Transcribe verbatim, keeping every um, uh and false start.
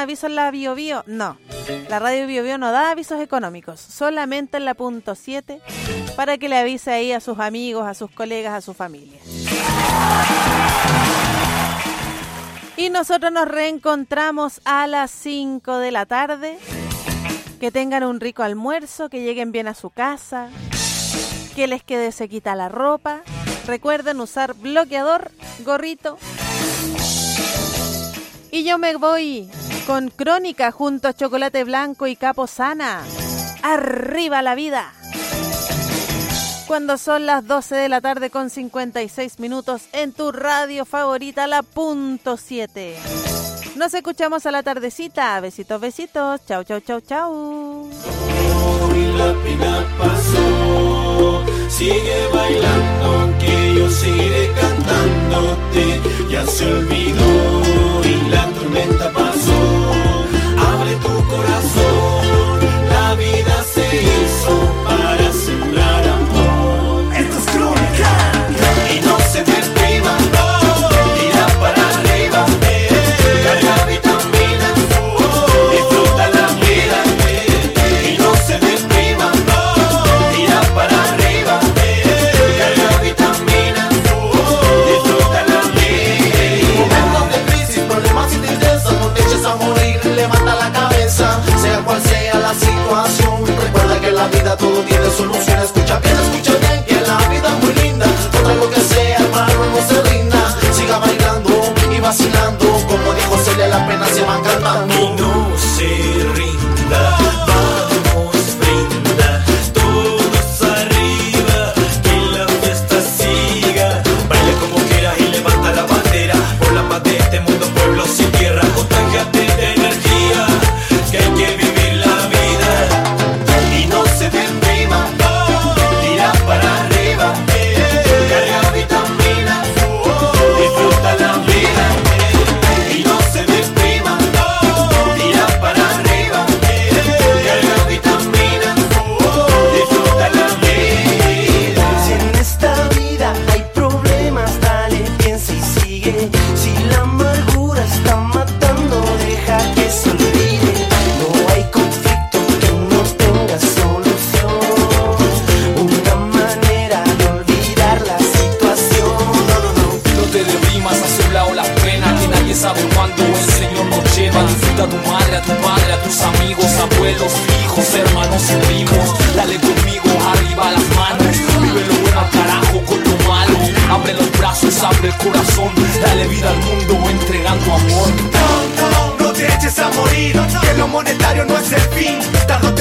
aviso en la Bio Bio, no. La radio Bio Bio no da avisos económicos, solamente en la punto siete para que le avise ahí a sus amigos, a sus colegas, a su familia. Y nosotros nos reencontramos a las cinco de la tarde. Que tengan un rico almuerzo, que lleguen bien a su casa, que les quede sequita la ropa. Recuerden usar bloqueador, gorrito. Y yo me voy con Crónica junto a Chocolate Blanco y Capo Sana. ¡Arriba la vida! Cuando son las doce de la tarde con cincuenta y seis minutos en tu radio favorita, la punto siete. Nos escuchamos a la tardecita. Besitos, besitos. Chau, chau, chau, chau. Y la pina pasó. Sigue bailando que yo seguiré cantándote. Ya se olvidó y la tormenta pasó. Abre tu corazón. La vida se hizo para sembrar amor. Esto es Crónica. Y no se deprima. Tira para arriba. Carga vitaminas. Disfruta la vida. Y no se deprima. Tira para arriba. Carga vitaminas. Disfruta la vida. Momentos de crisis, problemas y tristeza. No te eches a morir, levanta la cabeza. Sea cual sea la situación, recuerda que en la vida todo tiene solución. Escucha bien, escucha bien, que la vida es muy linda. Contra lo que sea, hermano, no se rinda. Siga bailando y vacilando. Como dijo Celia, la pena se va cantando. Y no se rinda, vamos, brinda. Todos arriba, que la fiesta siga. Baila como quieras y levanta la bandera. Por la paz de este mundo, pueblo sin tierra. Contágiate de energía, que hay que vivir la vida. Y no se deprima, tira para arriba. Carga vitaminas, disfruta la vida. Y no se deprima, tira para arriba. Carga vitaminas, disfruta la vida. Si en esta vida hay problemas, dale, piensa y sigue. Si la amargura está matando, deja que se olvide. No hay conflicto que no tenga solución. Una manera de olvidar la situación. No, no, no. No te deprimas, haz un lado las penas, que nadie sabe cuándo el Señor nos lleva. Disfruta a tu madre, a tu padre, a tus amigos, abuelos, hijos, hermanos y primos. Dale conmigo, arriba las manos. Vive lo bueno al carajo con lo malo. Abre los brazos, abre el corazón. Dale vida al mundo entregando amor. No, no, no te eches a morir, que lo monetario no es el fin. Tarde o